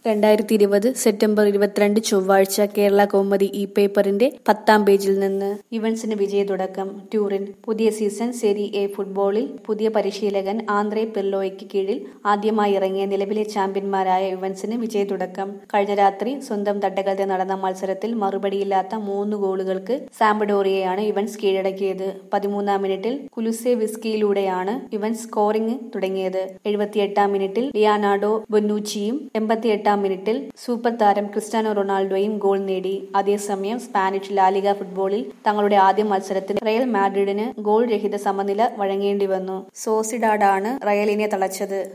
2020 September 22 ചൊവ്വാഴ്ച കേരള കൗമുദി ഈ പേപ്പറിന്റെ 10-ാം പേജിൽ നിന്ന് ഇവൻസിന് വിജയത്തുടക്കം. ട്യൂറിൻ. പുതിയ സീസൺ സെരി എ ഫുട്ബോളിൽ പുതിയ പരിശീലകൻ ആന്ദ്രേ പിർലോയ്ക്ക് കീഴിൽ ആദ്യമായി ഇറങ്ങിയ നിലവിലെ ചാമ്പ്യന്മാരായ ഇവൻസിന് വിജയത്തുടക്കം. കഴിഞ്ഞ രാത്രി സ്വന്തം തട്ടകത്തിൽ നടന്ന മത്സരത്തിൽ മറുപടിയില്ലാത്ത 3 ഗോളുകൾക്ക് സാംപഡോറിയയാണ് ഇവൻസ് കീഴടക്കിയത്. 13-ാം മിനിറ്റിൽ കുലുസെവിസ്കിയിലൂടെയാണ് ഇവൻസ് സ്കോറിംഗ് തുടങ്ങിയത്. 78-ാം മിനിറ്റിൽ ലിയാനാർഡോ ബൊന്നൂച്ചിയും 88-ാം മിനിറ്റിൽ സൂപ്പർ താരം ക്രിസ്റ്റ്യാനോ റൊണാൾഡോയും ഗോൾ നേടി. അതേസമയം സ്പാനിഷ് ലാലിഗ ഫുട്ബോളിൽ തങ്ങളുടെ ആദ്യ മത്സരത്തിൽ റയൽ മാഡ്രിഡിന് ഗോൾ രഹിത സമനില വഴങ്ങേണ്ടി വന്നു. സോസിഡാഡാണ് റയലിനെ തളച്ചത്.